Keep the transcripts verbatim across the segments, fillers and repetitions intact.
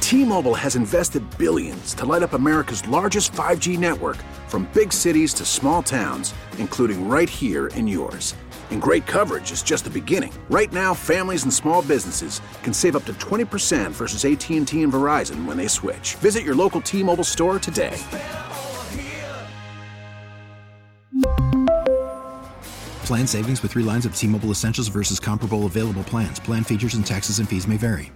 T-Mobile has invested billions to light up America's largest five G network, from big cities to small towns, including right here in yours. And great coverage is just the beginning. Right now, families and small businesses can save up to twenty percent versus A T and T and Verizon when they switch. Visit your local T-Mobile store today. Plan savings with three lines of T-Mobile Essentials versus comparable available plans. Plan features and taxes and fees may vary.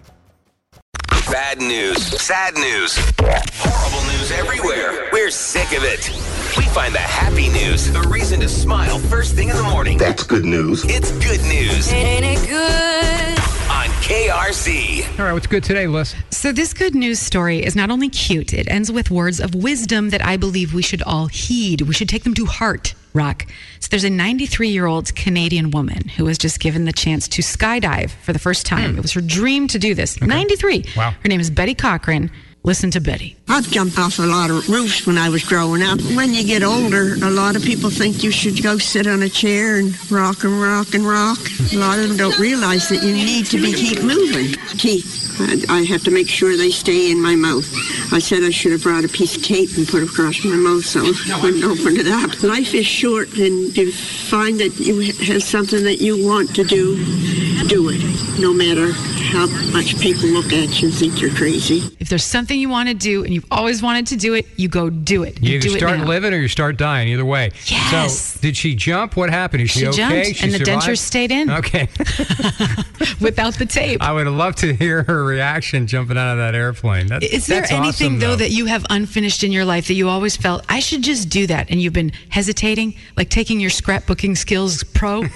Bad news, sad news, horrible news everywhere. We're sick of it. We find the happy news, the reason to smile first thing in the morning. That's good news. It's good news. Ain't it good? On K R C. All right, what's good today, Liz? So this good news story is not only cute, it ends with words of wisdom that I believe we should all heed. We should take them to heart, Rock. So there's a ninety-three-year-old Canadian woman who was just given the chance to skydive for the first time. Mm. It was her dream to do this. Okay. ninety-three. Wow. Her name is Betty Cochran. Listen to Betty. I've jumped off a lot of roofs when I was growing up. When you get older, a lot of people think you should go sit on a chair and rock and rock and rock. A lot of them don't realize that you need to be keep moving. Teeth, I have to make sure they stay in my mouth. I said I should have brought a piece of tape and put it across my mouth so I wouldn't open it up. Life is short, and to find that you have something that you want to do, do it, no matter how much people look at you and think you're crazy. If there's something you want to do and you've always wanted to do it, you go do it. You do either it start now. living or you start dying, either way. Yes. So, did she jump? What happened? Is she, She okay? jumped, She and the survived? dentures stayed in. Okay. Without the tape. I would love to hear her reaction jumping out of that airplane. That, Is there that's anything, awesome, though, though, that you have unfinished in your life that you always felt, I should just do that, and you've been hesitating, like taking your scrapbooking skills pro?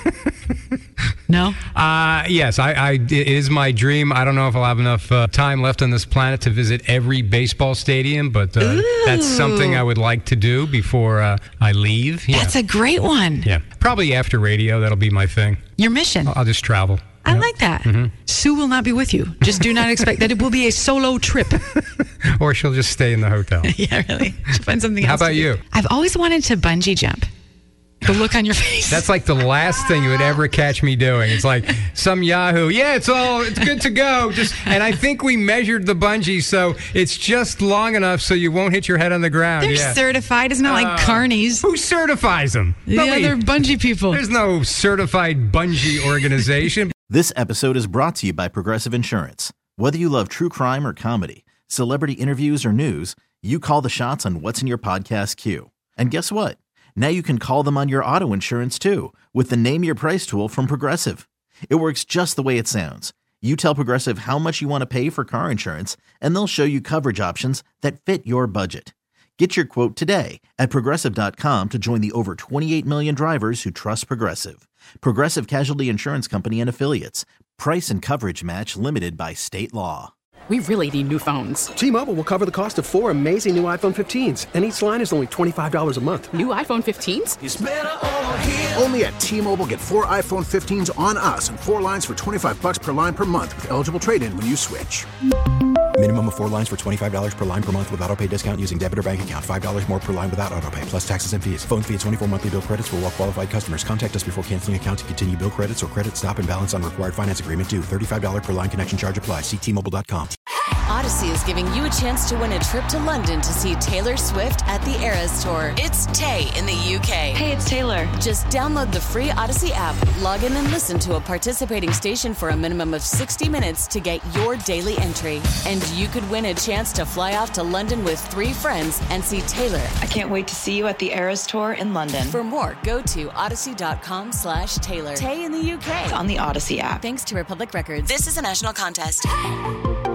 No? Uh, yes, I, I, it is my dream. I don't know if I'll have enough uh, time left on this planet to visit every baseball stadium, but uh, that's something I would like to do before uh, I leave. Yeah. That's a great one. Yeah, probably after radio, that'll be my thing. Your mission. I'll, I'll just travel. I Yep. like that. Mhm. Sue will not be with you. Just do not expect that it will be a solo trip. Or she'll just stay in the hotel. Yeah, really. She'll find something How else. to about do. you? I've always wanted to bungee jump. The look on your face. That's like the last thing you would ever catch me doing. It's like some Yahoo. Yeah, it's all, it's good to go. Just, and I think we measured the bungee, so it's just long enough so you won't hit your head on the ground. They're yeah. certified. It's not Uh, like carnies. Who certifies them? The Nobody- other bungee people. There's no certified bungee organization. This episode is brought to you by Progressive Insurance. Whether you love true crime or comedy, celebrity interviews or news, you call the shots on what's in your podcast queue. And guess what? Now you can call them on your auto insurance too with the Name Your Price tool from Progressive. It works just the way it sounds. You tell Progressive how much you want to pay for car insurance, and they'll show you coverage options that fit your budget. Get your quote today at Progressive dot com to join the over twenty-eight million drivers who trust Progressive. Progressive Casualty Insurance Company and Affiliates. Price and coverage match limited by state law. We really need new phones. T-Mobile will cover the cost of four amazing new iPhone fifteens, and each line is only twenty-five dollars a month. New iPhone fifteens? It's better over here. Only at T-Mobile, get four iPhone fifteens on us and four lines for twenty-five bucks per line per month with eligible trade-in when you switch. Minimum of four lines for twenty-five dollars per line per month with autopay discount using debit or bank account. five dollars more per line without autopay, plus taxes and fees. Phone fee at twenty-four monthly bill credits for well-qualified customers. Contact us before canceling account to continue bill credits or credit stop and balance on required finance agreement due. thirty-five dollars per line connection charge applies. See T Mobile dot com. Odyssey is giving you a chance to win a trip to London to see Taylor Swift at the Eras Tour. It's Tay in the U K. Hey, it's Taylor. Just download the free Odyssey app, log in and listen to a participating station for a minimum of sixty minutes to get your daily entry. And you could win a chance to fly off to London with three friends and see Taylor. I can't wait to see you at the Eras Tour in London. For more, go to odyssey.com slash Taylor. Tay in the U K. It's on the Odyssey app. Thanks to Republic Records. This is a national contest.